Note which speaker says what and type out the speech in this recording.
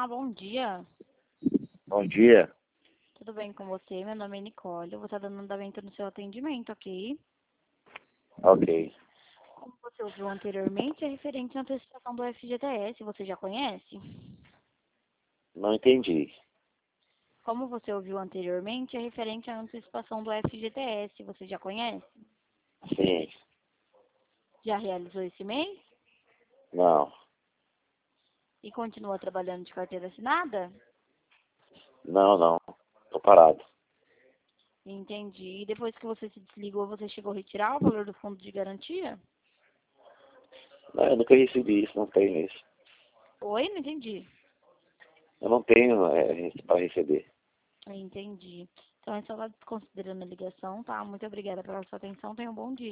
Speaker 1: Olá, bom dia.
Speaker 2: Bom dia.
Speaker 1: Tudo bem com você? Meu nome é Nicole. Eu vou estar dando andamento no seu atendimento, ok?
Speaker 2: Ok.
Speaker 1: Como você ouviu anteriormente, é referente à antecipação do FGTS. Você já conhece?
Speaker 2: Não entendi.
Speaker 1: Como você ouviu anteriormente, é referente à antecipação do FGTS. Você já conhece?
Speaker 2: Sim.
Speaker 1: Já realizou esse mês?
Speaker 2: Não.
Speaker 1: E continua trabalhando de carteira assinada?
Speaker 2: Não. Tô parado.
Speaker 1: Entendi. E depois que você se desligou, você chegou a retirar o valor do fundo de garantia?
Speaker 2: Não, eu nunca recebi isso, não tenho isso.
Speaker 1: Oi? Não entendi.
Speaker 2: Eu não tenho para receber.
Speaker 1: Entendi. Então, é só lá desconsiderando a ligação, tá? Muito obrigada pela sua atenção. Tenha um bom dia.